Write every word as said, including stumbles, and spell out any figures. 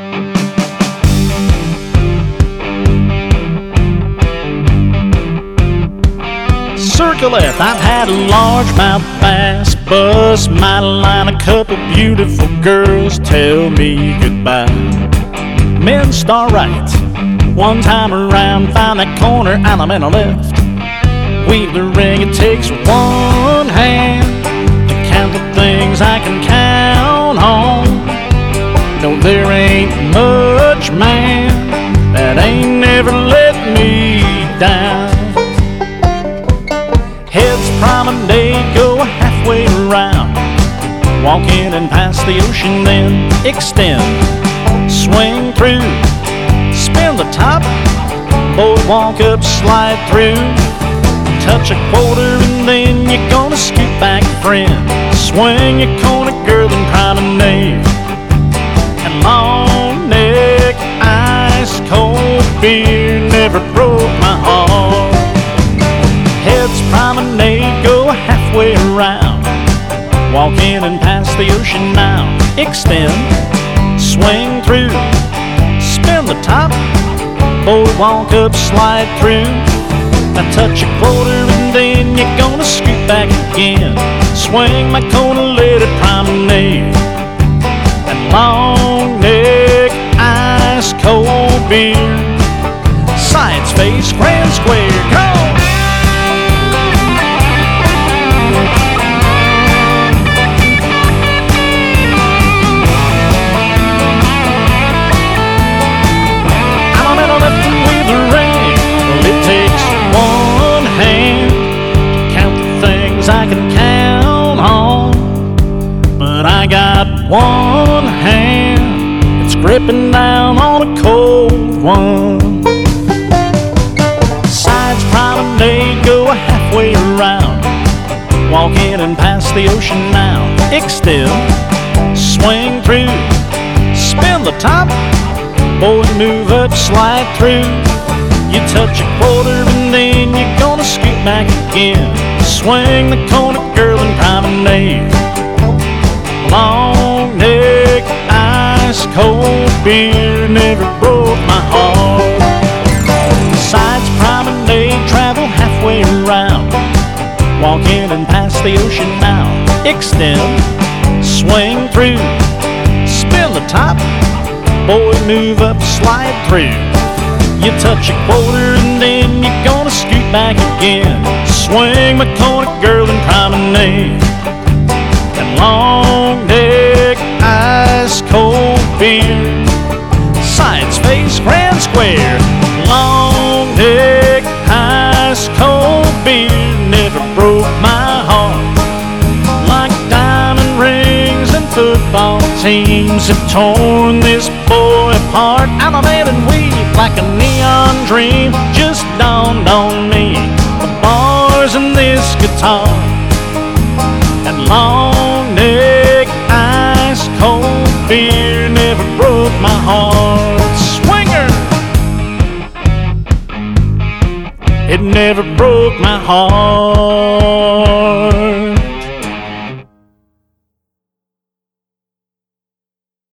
Circle F, I've had a largemouth bass bust my line. A couple beautiful girls tell me goodbye. Men star right, one time around, find that corner, and I'm in a left. Weave the ring, it takes one hand to count the things I can count on. No, there ain't much, man, that ain't never let me down. Heads promenade, go halfway around, walk in and pass the ocean, then extend, swing through, spin the top, boardwalk up, slide through, touch a quarter and then you're gonna scoot back, friend. Swing your corner, girl, and promenade. And long neck, ice cold beer never broke my heart. Heads promenade, go halfway around, walk in and pass the ocean now, extend, swing through, spin the top, boardwalk up, slide through. I touch a quarter and then you're gonna scoot back again. Swing my corner, let it promenade. And long neck, ice cold beer, sides face, grand square, go! I can count on, but I got one hand that's gripping down on a cold one. Sides promenade, go halfway around, walk in and pass the ocean now, extend, swing through, spin the top, boy move up, slide through. You touch a quarter and then you're gonna scoot back again. Swing the corner, girl, and promenade. Long neck, ice cold beer never broke my heart. Sides promenade, travel halfway around, walk in and pass the ocean now, extend, swing through, spin the top, boy move up, slide through. You touch a quarter and then you're gonna scoot back again. Swing my corner, girl, and promenade. And long neck, ice cold beer, sides face, grand square. Long neck, ice cold beer never broke my heart. Like diamond rings and football teams have torn this boy apart. I'm a man and weave like a neon dream just dawned on me. The bars and this guitar and long neck, ice cold beer never broke my heart. Swinger, it never broke my heart.